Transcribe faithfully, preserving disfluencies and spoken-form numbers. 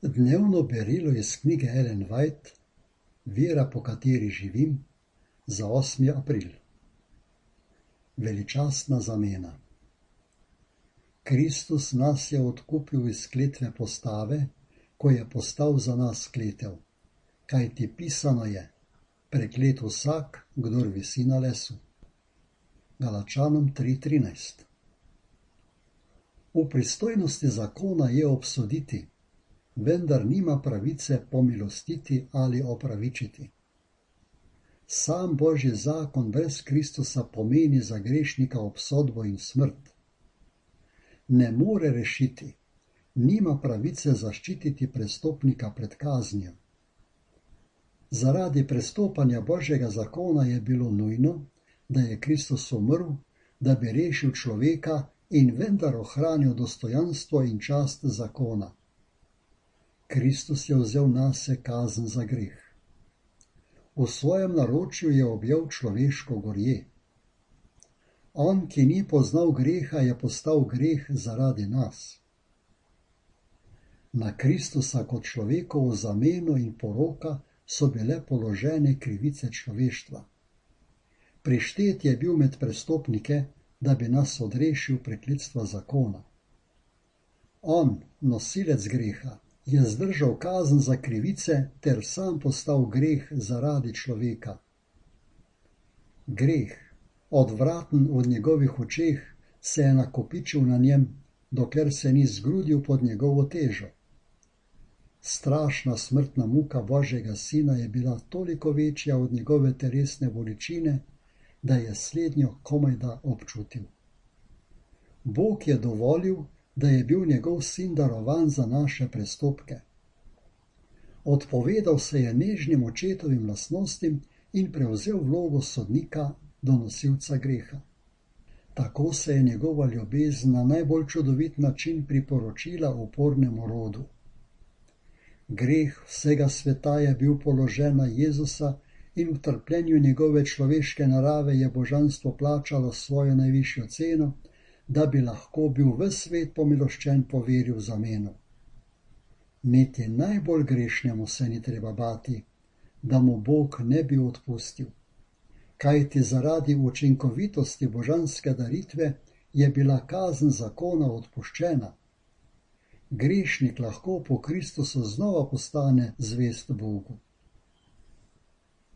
Dnevno berilo iz knjige Ellen White Vera, po kateri živim, za osmi april. Veličastna zamena. Kristus nas je odkupil iz kletve postave, ko je postal za nas kletev, kajti pisano je: preklet vsak, kdor visi na lesu. Galačanom tri trinajst. V pristojnosti zakona je obsoditi, vendar nima pravice pomilostiti ali opravičiti. Sam Božji zakon brez Kristusa pomeni za grešnika obsodbo in smrt. Ne more rešiti, nima pravice zaščititi prestopnika pred kaznijo. Zaradi prestopanja Božjega zakona je bilo nujno, da je Kristus umrl, da bi rešil človeka in vendar ohranil dostojanstvo in čast zakona. Kristus je vzel nase kazen za greh. V svojem naročju je objel človeško gorje. On, ki ni poznal greha, je postal greh zaradi nas. Na Kristusa kot človekovo zameno in poroka so bile položene krivice človeštva. Prištet je bil med prestopnike, da bi nas odrešil prekletstva zakona. On, nosilec greha, je zdržal kazen za krivice ter sam postal greh zaradi človeka. Greh, odvraten v njegovih očeh, se je nakopičil na njem, dokler se ni zgrudil pod njegovo težo. Strašna smrtna muka Božjega sina je bila toliko večja od njegove telesne bolečine, da je slednjo komajda občutil. Bog je dovolil, da je bil njegov sin darovan za naše prestopke. Odpovedal se je nežnim očetovim lastnostim in prevzel vlogo sodnika do nosilca greha. Tako se je njegova ljubezen na najbolj čudovit način priporočila upornemu rodu. Greh vsega sveta je bil položen na Jezusa in v trpljenju njegove človeške narave je božanstvo plačalo svojo najvišjo ceno, da bi lahko bil ves svet pomiloščen po veri v zameno. Niti najbolj grešnemu se ni treba bati, da mu Bog ne bi odpustil, kajti zaradi učinkovitosti božanske daritve je bila kazen zakona odpuščena. Grešnik lahko po Kristusu znova postane zvest Bogu.